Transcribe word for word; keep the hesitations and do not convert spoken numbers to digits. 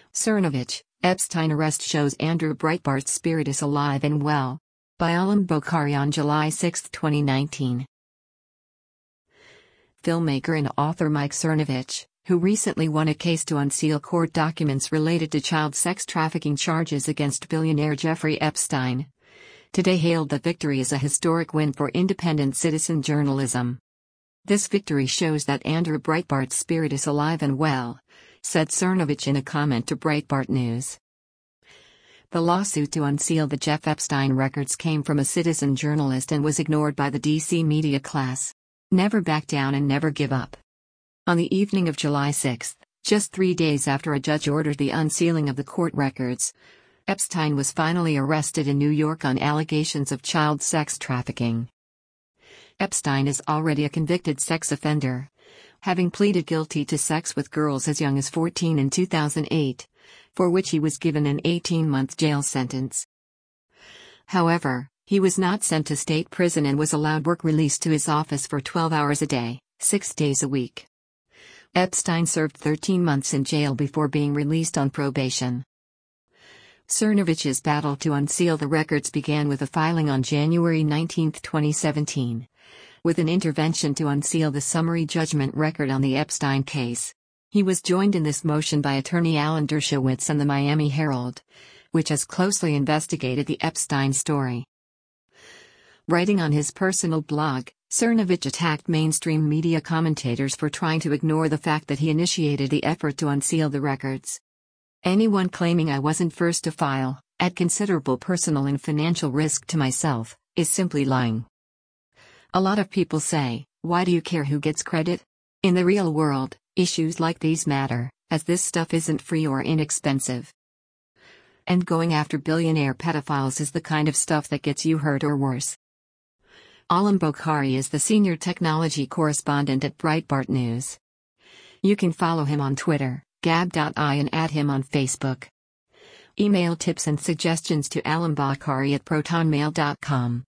Cernovich, Epstein arrest shows Andrew Breitbart's spirit is alive and well. By Alam Bokhari on July sixth, twenty nineteen. Filmmaker and author Mike Cernovich, who recently won a case to unseal court documents related to child sex trafficking charges against billionaire Jeffrey Epstein, today hailed the victory as a historic win for independent citizen journalism. "This victory shows that Andrew Breitbart's spirit is alive and well," said Cernovich in a comment to Breitbart News. The lawsuit to unseal the Jeff Epstein records came from a citizen journalist and was ignored by the D C media class. Never back down and never give up. On the evening of July sixth, just three days after a judge ordered the unsealing of the court records, Epstein was finally arrested in New York on allegations of child sex trafficking. Epstein is already a convicted sex offender, having pleaded guilty to sex with girls as young as fourteen in two thousand eight, for which he was given an eighteen-month jail sentence. However, he was not sent to state prison and was allowed work release to his office for twelve hours a day, six days a week. Epstein served thirteen months in jail before being released on probation. Cernovich's battle to unseal the records began with a filing on January nineteenth, twenty seventeen. With an intervention to unseal the summary judgment record on the Epstein case. He was joined in this motion by attorney Alan Dershowitz and the Miami Herald, which has closely investigated the Epstein story. Writing on his personal blog, Cernovich attacked mainstream media commentators for trying to ignore the fact that he initiated the effort to unseal the records. "Anyone claiming I wasn't first to file, at considerable personal and financial risk to myself, is simply lying. A lot of people say, why do you care who gets credit? In the real world, issues like these matter, as this stuff isn't free or inexpensive. And going after billionaire pedophiles is the kind of stuff that gets you hurt or worse." Alam Bokhari is the senior technology correspondent at Breitbart News. You can follow him on Twitter, gab dot I, and add him on Facebook. Email tips and suggestions to alambokhari at protonmail dot com.